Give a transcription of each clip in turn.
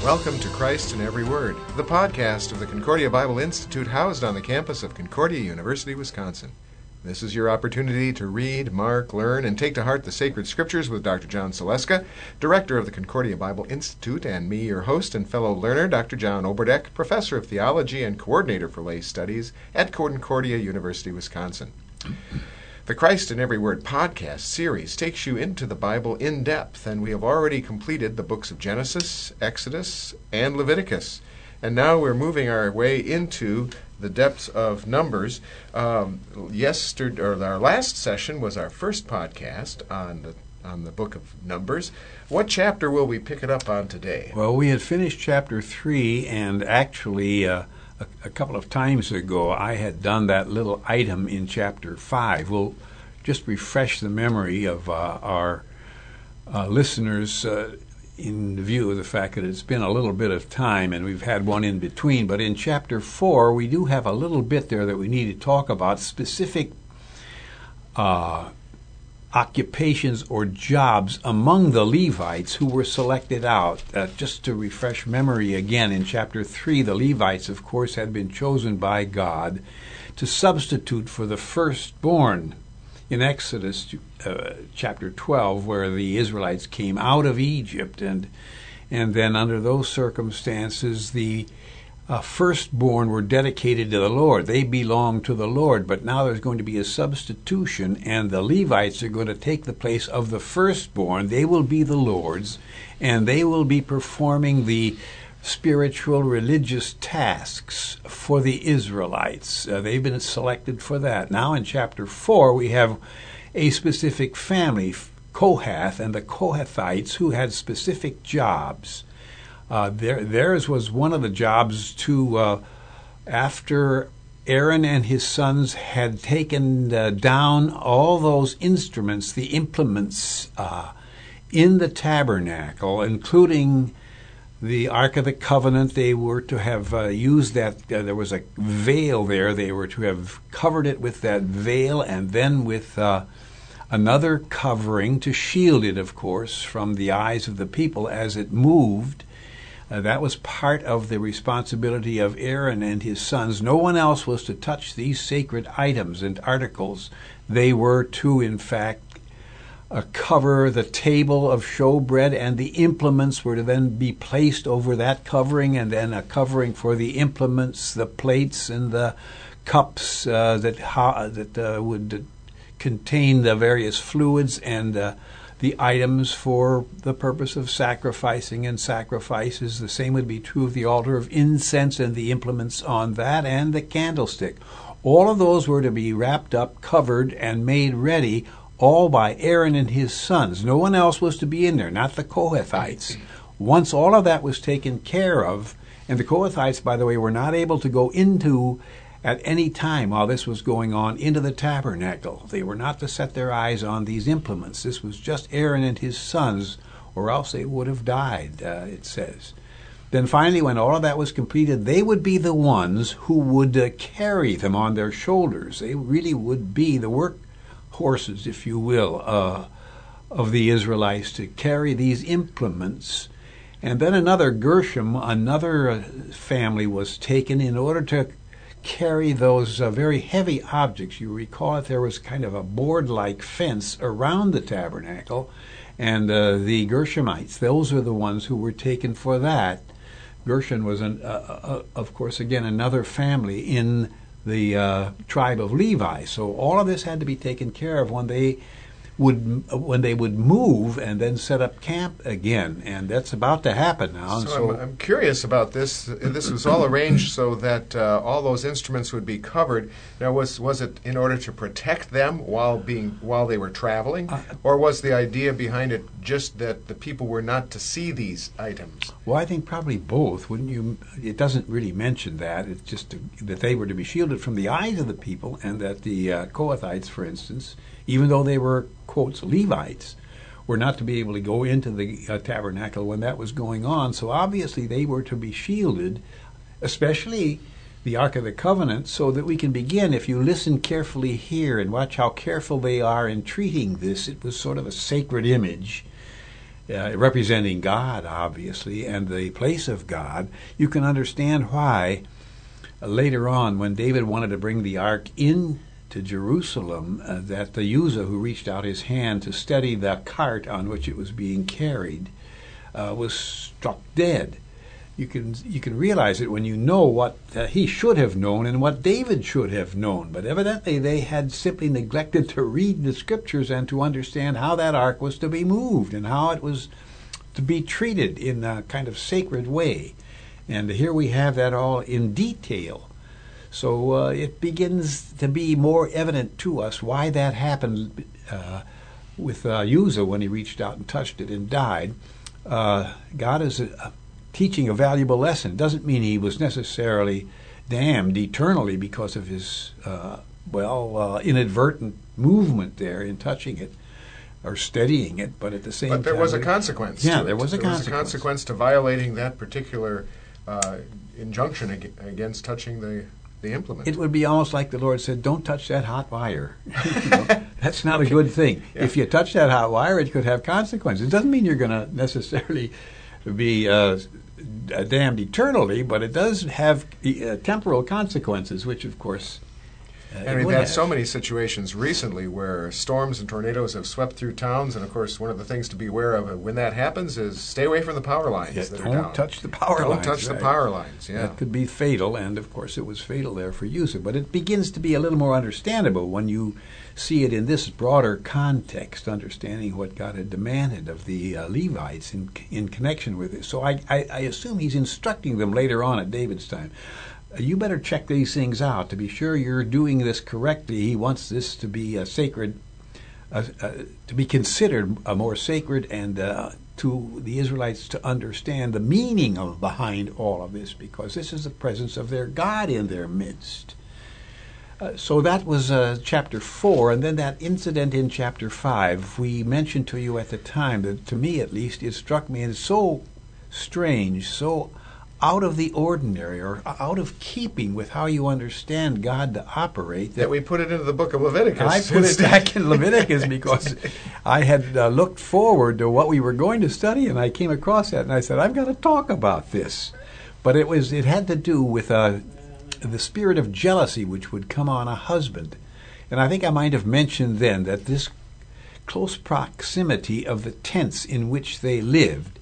Welcome to Christ in Every Word, the podcast of the Concordia Bible Institute housed on the campus of Concordia University, Wisconsin. This is your opportunity to read, mark, learn, and take to heart the sacred scriptures with Dr. John Saleska, director of the Concordia Bible Institute, and me, your host and fellow learner, Dr. John Oberdeck, professor of theology and coordinator for lay studies at Concordia University, Wisconsin. The Christ in Every Word podcast series takes you into the Bible in depth, and we have already completed the books of Genesis, Exodus, and Leviticus. And now we're moving our way into the depths of Numbers. Our last session was our first podcast on the book of Numbers. What chapter will we pick it up on today? Well, we had finished chapter 3, and actually a couple of times ago I had done that little item in chapter 5. We'll just refresh the memory of our listeners in view of the fact that it's been a little bit of time and we've had one in between. But in chapter 4 we do have a little bit there that we need to talk about, specific occupations or jobs among the Levites who were selected out. Just to refresh memory again, in chapter 3, the Levites, of course, had been chosen by God to substitute for the firstborn in Exodus chapter 12, where the Israelites came out of Egypt, and then under those circumstances the firstborn were dedicated to the Lord. They belonged to the Lord, but now there's going to be a substitution, and the Levites are going to take the place of the firstborn. They will be the Lord's, and they will be performing the spiritual religious tasks for the Israelites. They've been selected for that. Now in chapter 4 we have a specific family, Kohath, and the Kohathites, who had specific jobs. Theirs was one of the jobs to, after Aaron and his sons had taken down all those instruments, the implements in the tabernacle, including the Ark of the Covenant, they were to have used that. There was a veil there. They were to have covered it with that veil, and then with another covering to shield it, of course, from the eyes of the people as it moved. That was part of the responsibility of Aaron and his sons. No one else was to touch these sacred items and articles. They were to, in fact, cover the table of showbread, and the implements were to then be placed over that covering, and then a covering for the implements, the plates and the cups that would contain the various fluids and the items for the purpose of sacrificing and sacrifices. The same would be true of the altar of incense and the implements on that, and the candlestick. All of those were to be wrapped up, covered, and made ready, all by Aaron and his sons. No one else was to be in there, not the Kohathites. Once all of that was taken care of, and the Kohathites, by the way, were not able to go into, at any time while this was going on, into the tabernacle. They were not to set their eyes on these implements. This was just Aaron and his sons, or else they would have died, it says. Then finally, when all of that was completed, they would be the ones who would carry them on their shoulders. They really would be the work horses, if you will, of the Israelites, to carry these implements. And then another Gershom, another family, was taken in order to carry those very heavy objects. You recall that there was kind of a board-like fence around the tabernacle, and the Gershomites, those are the ones who were taken for that. Gershon was, of course, again, another family in the tribe of Levi. So all of this had to be taken care of when they would move and then set up camp again, and that's about to happen now. So I'm curious about this. This was all arranged so that all those instruments would be covered. Now, was it in order to protect them while they were traveling, or was the idea behind it just that the people were not to see these items? Well, I think probably both. Wouldn't you? It doesn't really mention that. It's just that they were to be shielded from the eyes of the people, and that the Kohathites, for instance, even though they were, quotes, Levites, were not to be able to go into the tabernacle when that was going on. So obviously they were to be shielded, especially the Ark of the Covenant, so that we can begin. If you listen carefully here and watch how careful they are in treating this, it was sort of a sacred image. representing God, obviously, and the place of God, you can understand why later on, when David wanted to bring the ark in to Jerusalem, that the Uzzah, who reached out his hand to steady the cart on which it was being carried, was struck dead. You can realize it when you know what he should have known and what David should have known. But evidently they had simply neglected to read the scriptures and to understand how that ark was to be moved and how it was to be treated in a kind of sacred way. And here we have that all in detail. So it begins to be more evident to us why that happened with Uzzah when he reached out and touched it and died. God is teaching a valuable lesson. It doesn't mean he was necessarily damned eternally because of his, inadvertent movement there in touching it or steadying it, but at the same time... But there was a consequence. Yeah, there was a consequence. There was a consequence to violating that particular injunction against touching the implement. It would be almost like the Lord said, don't touch that hot wire. That's not a good thing. Yeah. If you touch that hot wire, it could have consequences. It doesn't mean you're going to necessarily be damned eternally, but it does have temporal consequences, which, of course, and we've had so many situations recently where storms and tornadoes have swept through towns, and of course one of the things to be aware of when that happens is stay away from the power lines that are down. Don't touch the power lines. Don't touch the power lines, yeah. That could be fatal, and of course it was fatal there for Uzzah. But it begins to be a little more understandable when you see it in this broader context, understanding what God had demanded of the Levites in connection with it. So I assume he's instructing them later on at David's time. You better check these things out to be sure you're doing this correctly. He wants this to be a sacred, to be considered a more sacred, and to the Israelites to understand the meaning behind all of this, because this is the presence of their God in their midst. So that was chapter 4, and then that incident in chapter 5. We mentioned to you at the time that, to me at least, it struck me as so strange, so out of the ordinary, or out of keeping with how you understand God to operate, that we put it into the book of Leviticus. I put it back in Leviticus because I had looked forward to what we were going to study, and I came across that, and I said, I've got to talk about this. But it had to do with the spirit of jealousy which would come on a husband. And I think I might have mentioned then that this close proximity of the tents in which they lived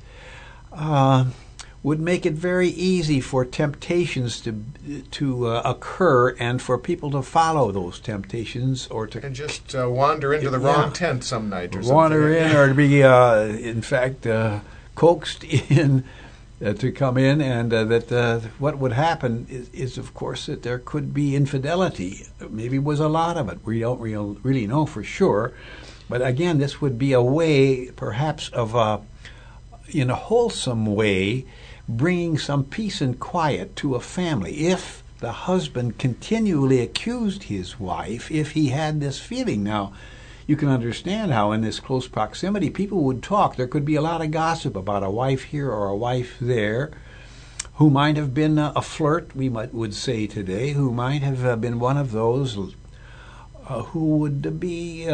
would make it very easy for temptations to occur, and for people to follow those temptations, or to and just wander into the wrong tent some night, or wander in, or to be in fact coaxed in to come in, and what would happen is of course that there could be infidelity. Maybe it was a lot of it. We don't really know for sure, but again, this would be a way, perhaps, of in a wholesome way, bringing some peace and quiet to a family. If the husband continually accused his wife, if he had this feeling. Now, you can understand how in this close proximity people would talk. There could be a lot of gossip about a wife here or a wife there, who might have been a flirt, we would say today, who might have been one of those who would be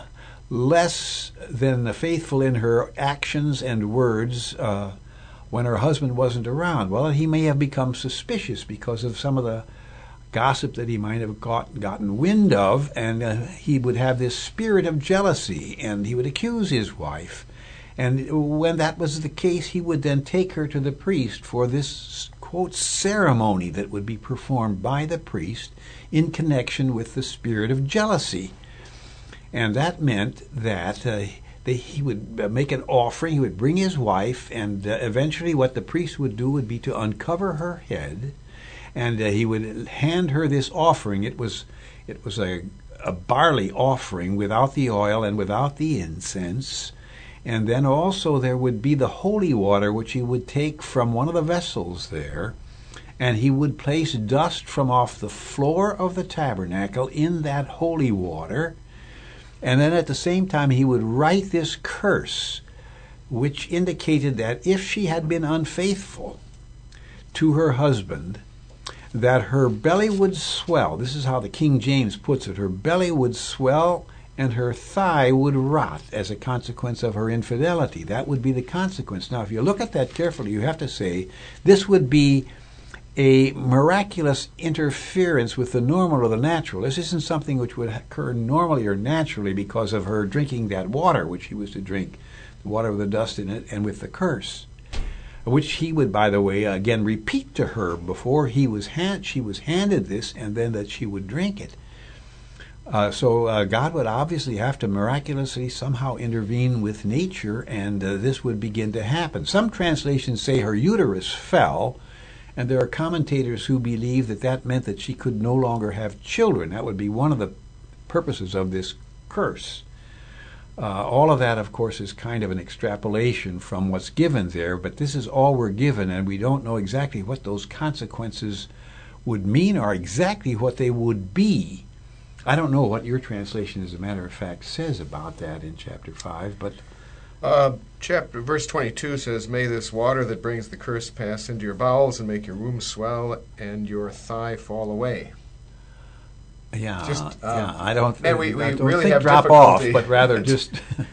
less than faithful in her actions and words when her husband wasn't around. Well, he may have become suspicious because of some of the gossip that he might have gotten wind of, and he would have this spirit of jealousy, and he would accuse his wife. And when that was the case, he would then take her to the priest for this, quote, ceremony that would be performed by the priest in connection with the spirit of jealousy. And that meant that he would make an offering, he would bring his wife, and eventually what the priest would do would be to uncover her head, and he would hand her this offering. It was a barley offering without the oil and without the incense. And then also there would be the holy water, which he would take from one of the vessels there, and he would place dust from off the floor of the tabernacle in that holy water. And then at the same time he would write this curse, which indicated that if she had been unfaithful to her husband, that her belly would swell. This is how the King James puts it. Her belly would swell and her thigh would rot as a consequence of her infidelity. That would be the consequence. Now, if you look at that carefully, you have to say this would be a miraculous interference with the normal or the natural. This isn't something which would occur normally or naturally because of her drinking that water, which she was to drink, the water with the dust in it, and with the curse, which he would, by the way, again repeat to her before she was handed this, and then that she would drink it. So God would obviously have to miraculously somehow intervene with nature, and this would begin to happen. Some translations say her uterus fell, and there are commentators who believe that that meant that she could no longer have children. That would be one of the purposes of this curse. All of that, of course, is kind of an extrapolation from what's given there, but this is all we're given, and we don't know exactly what those consequences would mean or exactly what they would be. I don't know what your translation, as a matter of fact, says about that in chapter 5, but verse 22 says, "May this water that brings the curse pass into your bowels and make your womb swell and your thigh fall away." I don't really think have drop difficulty. off, but rather just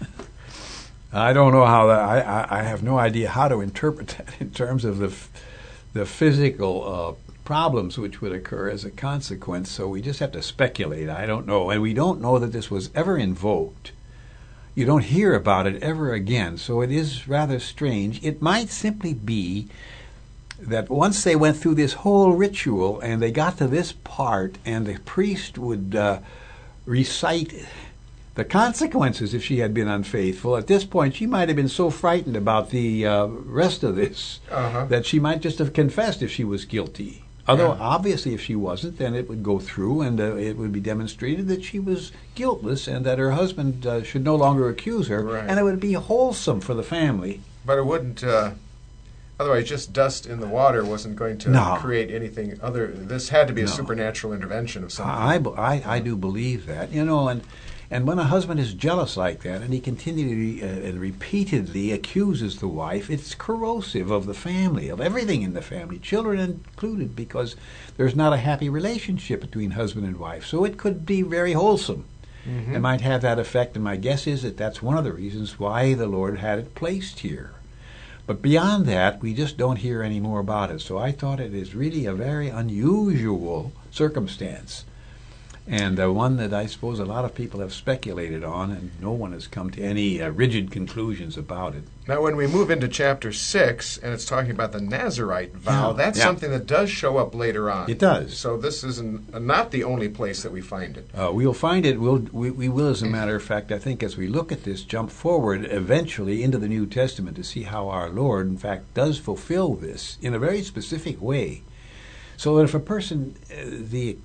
I don't know how that. I have no idea how to interpret that in terms of the physical problems which would occur as a consequence. So we just have to speculate. I don't know, and we don't know that this was ever invoked. You don't hear about it ever again, so it is rather strange. It might simply be that once they went through this whole ritual and they got to this part and the priest would recite the consequences if she had been unfaithful, at this point she might have been so frightened about the rest of this that she might just have confessed if she was guilty. Although, obviously, if she wasn't, then it would go through and it would be demonstrated that she was guiltless and that her husband should no longer accuse her, right. And it would be wholesome for the family. But it wouldn't, otherwise just dust in the water wasn't going to create anything other. This had to be a supernatural intervention of something. I do believe that, and when a husband is jealous like that and he continually and repeatedly accuses the wife, it's corrosive of the family, of everything in the family, children included, because there's not a happy relationship between husband and wife. So it could be very wholesome. It might have that effect, and my guess is that that's one of the reasons why the Lord had it placed here. But beyond that, we just don't hear any more about it. So I thought it is really a very unusual circumstance, and one that I suppose a lot of people have speculated on, and no one has come to any rigid conclusions about it. Now, when we move into chapter 6, and it's talking about the Nazirite vow, that's something that does show up later on. It does. So this is not the only place that we find it. We'll find it. We will, as a matter of fact, I think, as we look at this, jump forward eventually into the New Testament to see how our Lord, in fact, does fulfill this in a very specific way. So that if a person, the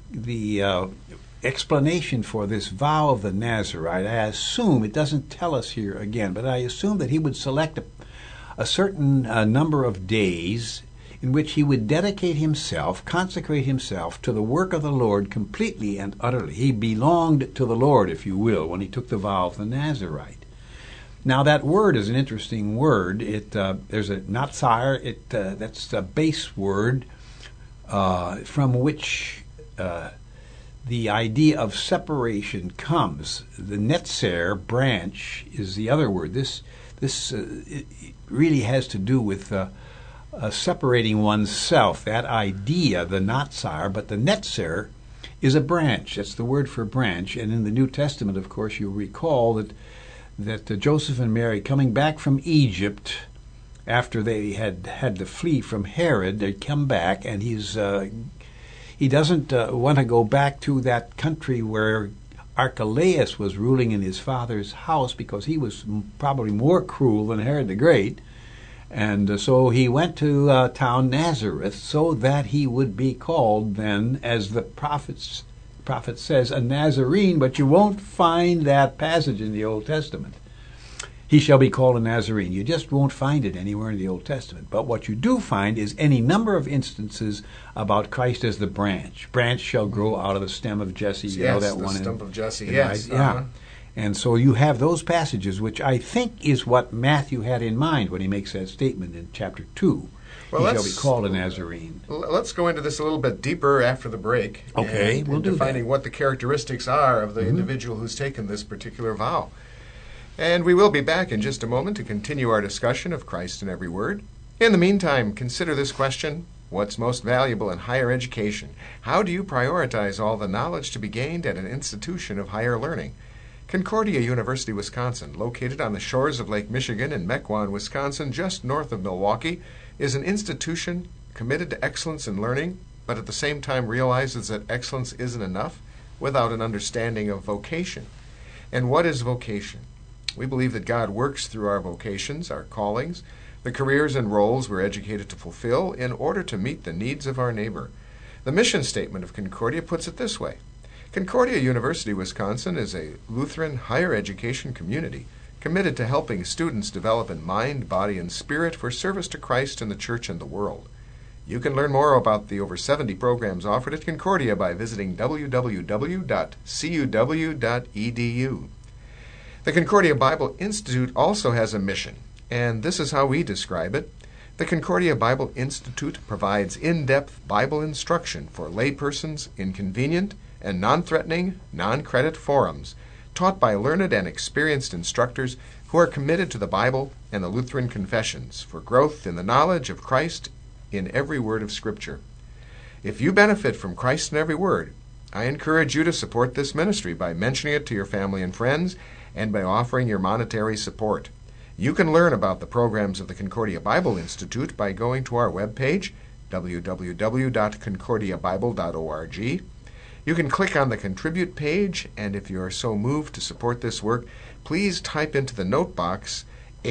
explanation for this vow of the Nazirite, I assume, it doesn't tell us here again, but I assume that he would select a certain number of days in which he would dedicate himself, consecrate himself to the work of the Lord completely and utterly. He belonged to the Lord, if you will, when he took the vow of the Nazirite. Now that word is an interesting word. There's a Nazir, that's a base word from which the idea of separation comes. The netzer, branch, is the other word. This it really has to do with separating oneself. That idea, the Nazir, but the netzer is a branch. That's the word for branch. And in the New Testament, of course, you'll recall that Joseph and Mary, coming back from Egypt after they had to flee from Herod, they come back, and he doesn't want to go back to that country where Archelaus was ruling in his father's house, because he was probably more cruel than Herod the Great. And so he went to town Nazareth so that he would be called then, as the prophet says, a Nazarene, but you won't find that passage in the Old Testament. He shall be called a Nazarene. You just won't find it anywhere in the Old Testament. But what you do find is any number of instances about Christ as the branch. Branch shall grow out of the stem of Jesse. You know that one. The stump of Jesse, yes. Yeah. And so you have those passages, which I think is what Matthew had in mind when he makes that statement in chapter 2. Well, he shall be called a Nazarene. Let's go into this a little bit deeper after the break. Okay, we'll do defining that. what the characteristics are of the individual who's taken this particular vow. And we will be back in just a moment to continue our discussion of Christ in every word. In the meantime, consider this question: what's most valuable in higher education? How do you prioritize all the knowledge to be gained at an institution of higher learning? Concordia University, Wisconsin, located on the shores of Lake Michigan in Mequon, Wisconsin, just north of Milwaukee, is an institution committed to excellence in learning, but at the same time realizes that excellence isn't enough without an understanding of vocation. And what is vocation? We believe that God works through our vocations, our callings, the careers and roles we're educated to fulfill in order to meet the needs of our neighbor. The mission statement of Concordia puts it this way: Concordia University, Wisconsin is a Lutheran higher education community committed to helping students develop in mind, body, and spirit for service to Christ and the church and the world. You can learn more about the over 70 programs offered at Concordia by visiting www.cuw.edu. The Concordia Bible Institute also has a mission, and this is how we describe it. The Concordia Bible Institute provides in-depth Bible instruction for laypersons in convenient and non-threatening, non-credit forums, taught by learned and experienced instructors who are committed to the Bible and the Lutheran confessions for growth in the knowledge of Christ in every word of Scripture. If you benefit from Christ in every word, I encourage you to support this ministry by mentioning it to your family and friends and by offering your monetary support. You can learn about the programs of the Concordia Bible Institute by going to our webpage, www.concordiabible.org. You can click on the Contribute page, and if you are so moved to support this work, please type into the note box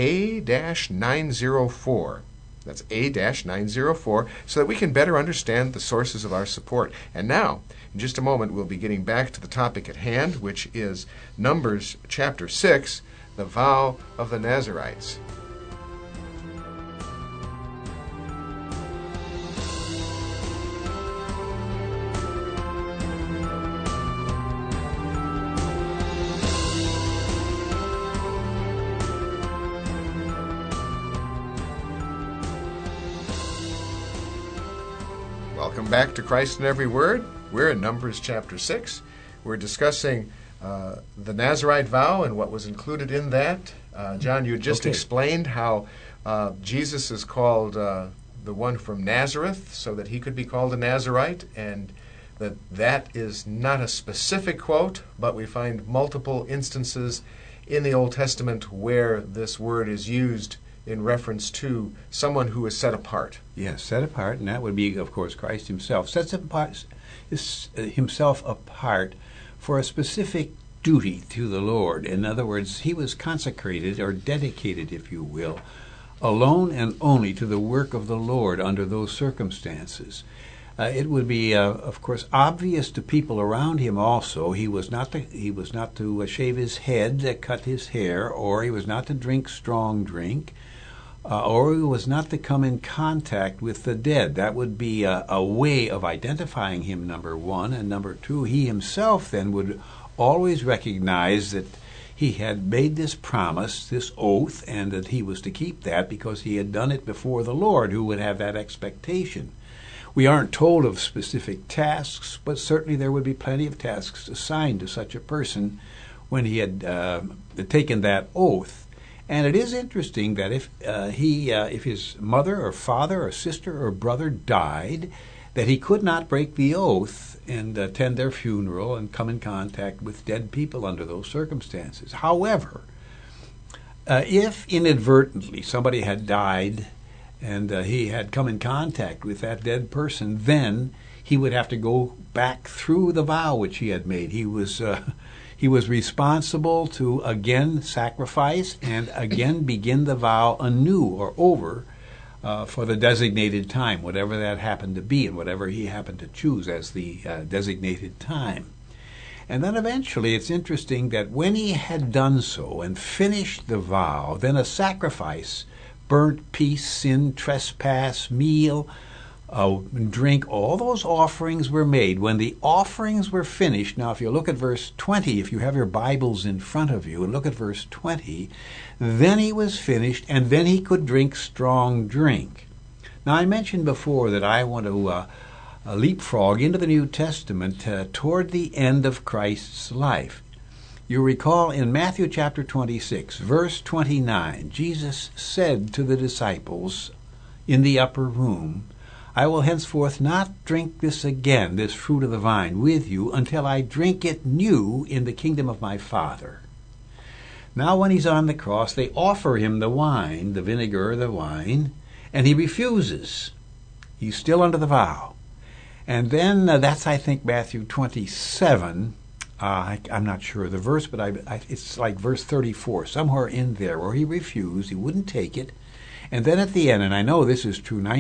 A-904. That's A-904, so that we can better understand the sources of our support. And now, in just a moment, we'll be getting back to the topic at hand, which is Numbers chapter 6, the vow of the Nazarites. Welcome back to Christ in Every Word. We're in Numbers chapter 6. We're discussing the Nazarite vow and what was included in that. John, you just explained how Jesus is called the one from Nazareth so that he could be called a Nazarite, and that is not a specific quote, but we find multiple instances in the Old Testament where this word is used in reference to someone who is set apart. Yes, set apart, and that would be, of course, Christ himself. Sets himself apart for a specific duty to the Lord. In other words, he was consecrated or dedicated, if you will, alone and only to the work of the Lord under those circumstances. It would be, of course, obvious to people around him also. He was not to shave his head, cut his hair, or he was not to drink strong drink, or he was not to come in contact with the dead. That would be a way of identifying him, number one. And number two, he himself then would always recognize that he had made this promise, this oath, and that he was to keep that because he had done it before the Lord, who would have that expectation. We aren't told of specific tasks, but certainly there would be plenty of tasks assigned to such a person when he had taken that oath. And it is interesting that if his mother or father or sister or brother died, that he could not break the oath and attend their funeral and come in contact with dead people under those circumstances. However, if inadvertently somebody had died and he had come in contact with that dead person, then he would have to go back through the vow which he had made. He was responsible to again sacrifice and again begin the vow anew or over for the designated time, whatever that happened to be and whatever he happened to choose as the designated time. And then eventually it's interesting that when he had done so and finished the vow, then a sacrifice, burnt peace, sin, trespass, meal, drink, all those offerings were made. When the offerings were finished, now if you look at verse 20, if you have your Bibles in front of you and look at verse 20, then he was finished and then he could drink strong drink. Now, I mentioned before that I want to leapfrog into the New Testament toward the end of Christ's life. You recall in Matthew chapter 26, verse 29, Jesus said to the disciples in the upper room, I will henceforth not drink this again, this fruit of the vine, with you until I drink it new in the kingdom of my Father. Now when he's on the cross, they offer him the wine, the vinegar, the wine, and he refuses. He's still under the vow. And then that's, I think, Matthew 27. I'm not sure of the verse, but it's like verse 34, somewhere in there, where he refused. He wouldn't take it. And then at the end, and I know this is true, John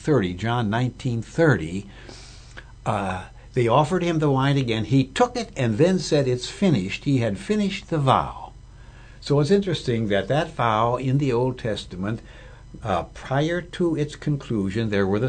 19:30, they offered him the wine again. He took it and then said, it's finished. He had finished the vow. So it's interesting that vow in the Old Testament, prior to its conclusion, there were the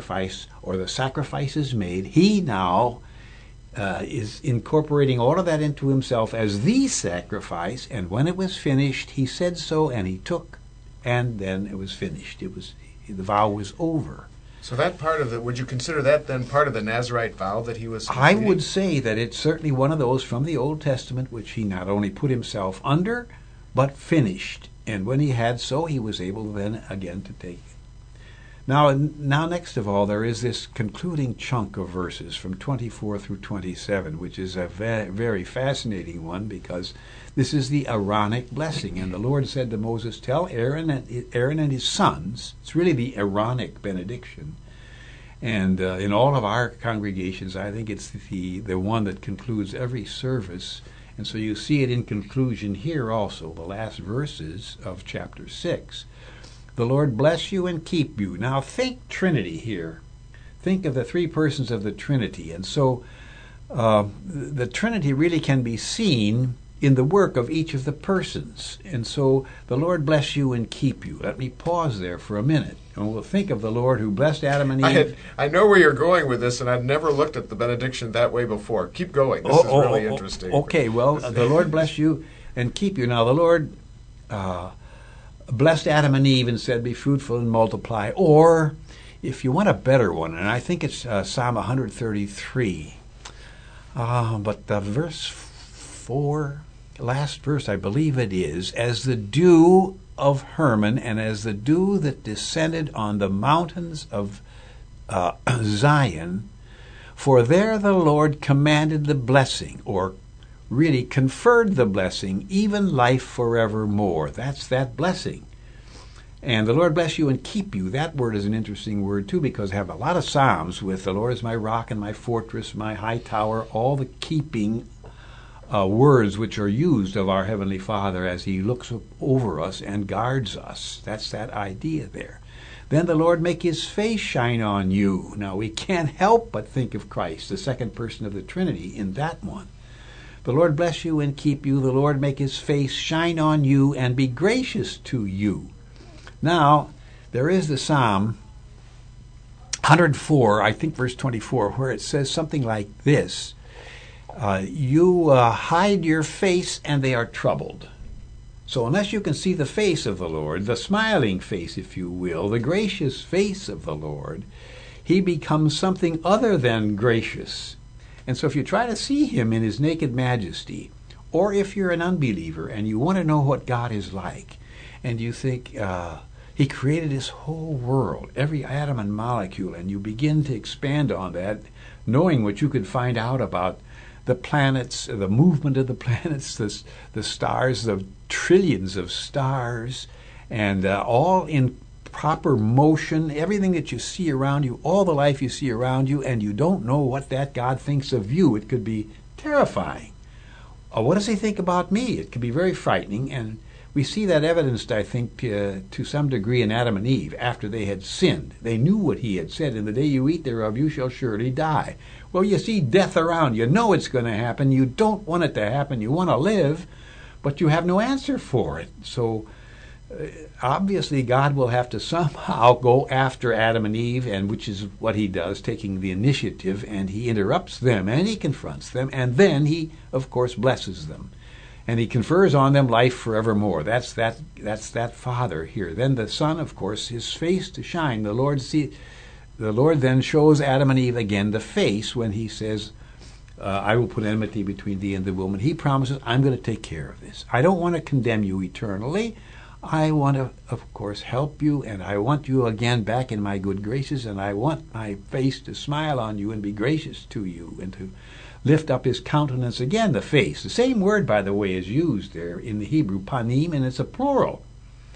sacrifices made. He now is incorporating all of that into himself as the sacrifice, and when it was finished, he said so, and he took, and then it was finished. The vow was over. So that part of would you consider that then part of the Nazirite vow that he was completing? I would say that it's certainly one of those from the Old Testament which he not only put himself under, but finished. And when he had so, he was able then again to take it. Now, next of all, there is this concluding chunk of verses from 24 through 27, which is a very fascinating one, because this is the Aaronic blessing. And the Lord said to Moses, tell Aaron and his sons, it's really the Aaronic benediction. And in all of our congregations, I think it's the one that concludes every service. And so you see it in conclusion here also, the last verses of chapter 6. The Lord bless you and keep you. Now think Trinity here. Think of the three persons of the Trinity. And so the Trinity really can be seen in the work of each of the persons. And so the Lord bless you and keep you. Let me pause there for a minute. And we'll think of the Lord who blessed Adam and Eve. I know where you're going with this, and I've never looked at the benediction that way before. Keep going. This is really interesting. Okay, well, the Lord bless you and keep you. Now, the Lord blessed Adam and Eve and said, be fruitful and multiply. Or, if you want a better one, and I think it's Psalm 133, but verse 4, last verse, I believe it is, as the dew of Hermon and as the dew that descended on the mountains of Zion, for there the Lord commanded the blessing, or really conferred the blessing, even life forevermore. That's that blessing. And the Lord bless you and keep you. That word is an interesting word too, because I have a lot of Psalms with the Lord is my rock and my fortress, my high tower, all the keeping words which are used of our Heavenly Father as He looks over us and guards us. That's that idea there. Then the Lord make His face shine on you. Now we can't help but think of Christ, the second person of the Trinity, in that one. The Lord bless you and keep you. The Lord make His face shine on you and be gracious to you. Now, there is the Psalm 104, I think verse 24, where it says something like this. You hide your face and they are troubled. So unless you can see the face of the Lord, the smiling face, if you will, the gracious face of the Lord, He becomes something other than gracious. And so if you try to see Him in His naked majesty, or if you're an unbeliever and you want to know what God is like, and you think He created this whole world, every atom and molecule, and you begin to expand on that, knowing what you could find out about the planets, the movement of the planets, the stars, the trillions of stars, and all in proper motion, everything that you see around you, all the life you see around you, and you don't know what that God thinks of you. It could be terrifying. What does He think about me? It could be very frightening, and we see that evidenced, I think, to some degree in Adam and Eve after they had sinned. They knew what He had said, in the day you eat thereof you shall surely die. Well, you see death around. You know it's going to happen. You don't want it to happen. You want to live, but you have no answer for it. So obviously God will have to somehow go after Adam and Eve, and which is what He does, taking the initiative, and He interrupts them, and He confronts them, and then He, of course, blesses them. and he confers on them life forevermore. That's that Father here. Then the Son, of course, his face to shine. The Lord then shows Adam and Eve again the face when he says, I will put enmity between thee and the woman. He promises, I'm going to take care of this. I don't want to condemn you eternally. I want to, of course, help you, and I want you again back in my good graces, and I want my face to smile on you and be gracious to you, and to lift up his countenance again, the face. The same word, by the way, is used there in the Hebrew, panim, and it's a plural.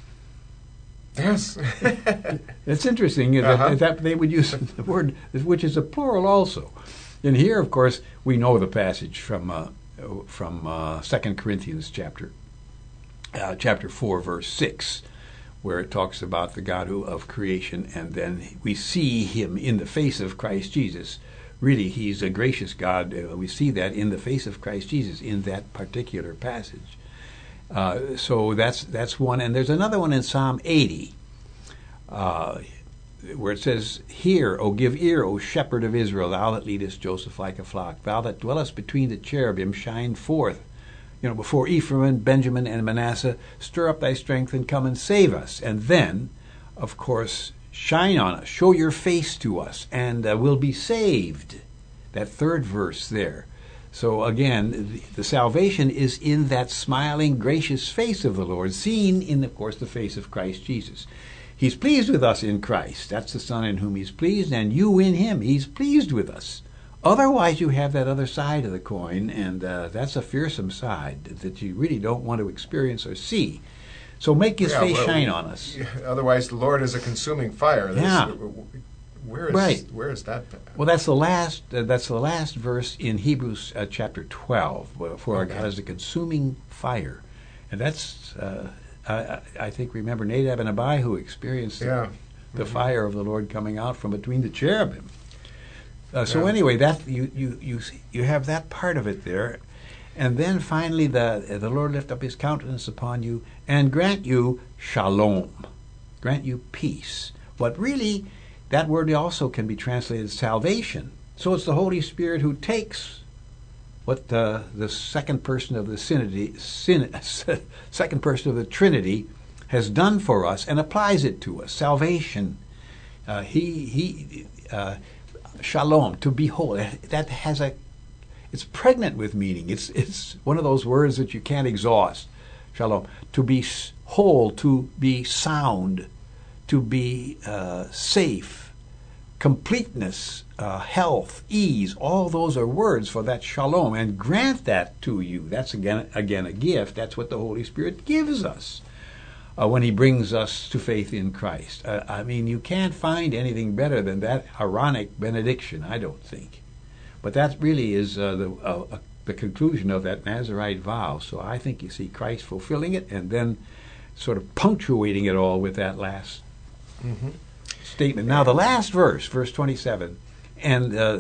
Yes. It's interesting that they would use the word, which is a plural also. And here, of course, we know the passage from 2 Corinthians chapter 4, verse 6, where it talks about the God of creation, and then we see him in the face of Christ Jesus. Really, he's a gracious God. We see that in the face of Christ Jesus in that particular passage. So that's one. And there's another one in Psalm 80, where it says, Hear, O give ear, O shepherd of Israel, thou that leadest Joseph like a flock, thou that dwellest between the cherubim, shine forth. Before Ephraim and Benjamin and Manasseh, stir up thy strength and come and save us. And then, of course, shine on us, show your face to us, and we'll be saved. That third verse there. So again, the salvation is in that smiling, gracious face of the Lord, seen in, of course, the face of Christ Jesus. He's pleased with us in Christ. That's the Son in whom he's pleased, and you in him. He's pleased with us. Otherwise, you have that other side of the coin, and that's a fearsome side that you really don't want to experience or see. So make his face shine on us. Otherwise, the Lord is a consuming fire. Where is that? Well, that's the last verse in Hebrews chapter 12, for our God is a consuming fire, and that's I think remember Nadab and Abihu experienced the fire of the Lord coming out from between the cherubim. Anyway, that you have that part of it there, and then finally the Lord lift up his countenance upon you and grant you shalom, grant you peace. But really, that word also can be translated salvation. So it's the Holy Spirit who takes what the second person of the Trinity has done for us and applies it to us. Salvation. Shalom, to be whole. That it's pregnant with meaning. It's one of those words that you can't exhaust. Shalom, to be whole, to be sound, to be safe, completeness, health, ease. All those are words for that shalom, and grant that to you. That's again a gift. That's what the Holy Spirit gives us when he brings us to faith in Christ. You can't find anything better than that Aaronic benediction, I don't think. But that really is the conclusion of that Nazirite vow. So I think you see Christ fulfilling it and then sort of punctuating it all with that last statement. Now the last verse, verse 27, and the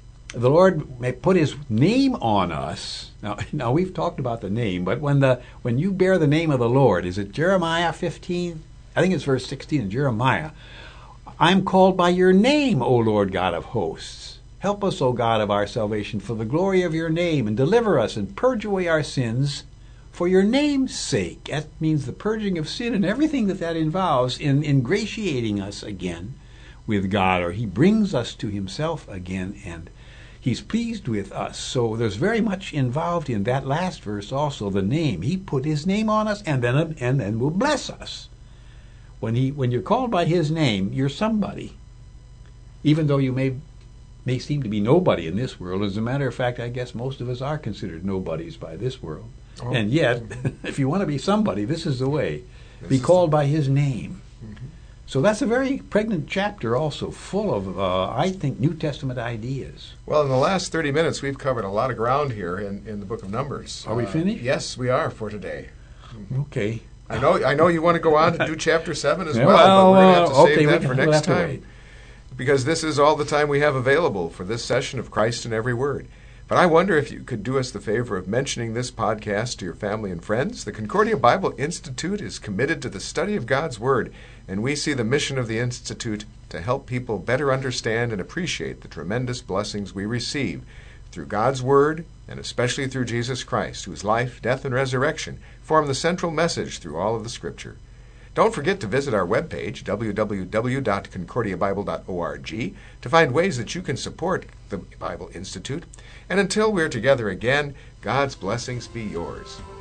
Lord may put his name on us. Now we've talked about the name, but when you bear the name of the Lord, is it Jeremiah 15? I think it's verse 16 in Jeremiah. I'm called by your name, O Lord God of hosts. Help us, O God of our salvation, for the glory of your name, and deliver us and purge away our sins for your name's sake. That means the purging of sin and everything that involves in ingratiating us again with God, or he brings us to himself again, and he's pleased with us. So there's very much involved in that last verse also, the name. He put his name on us and then will bless us. When you're called by his name, you're somebody. Even though you may seem to be nobody in this world. As a matter of fact, I guess most of us are considered nobodies by this world. Oh. And yet, if you want to be somebody, this is the way. Be called by his name. Mm-hmm. So that's a very pregnant chapter also, full of, I think, New Testament ideas. Well, in the last 30 minutes, we've covered a lot of ground here in the book of Numbers. Are we finished? Yes, we are for today. Okay. I know you want to go on to do chapter 7 as well, but we're going to have to save that for next time. Because this is all the time we have available for this session of Christ in Every Word. But I wonder if you could do us the favor of mentioning this podcast to your family and friends. The Concordia Bible Institute is committed to the study of God's Word, and we see the mission of the Institute to help people better understand and appreciate the tremendous blessings we receive through God's Word, and especially through Jesus Christ, whose life, death, and resurrection form the central message through all of the Scripture. Don't forget to visit our webpage, www.concordiabible.org, to find ways that you can support the Bible Institute. And until we're together again, God's blessings be yours.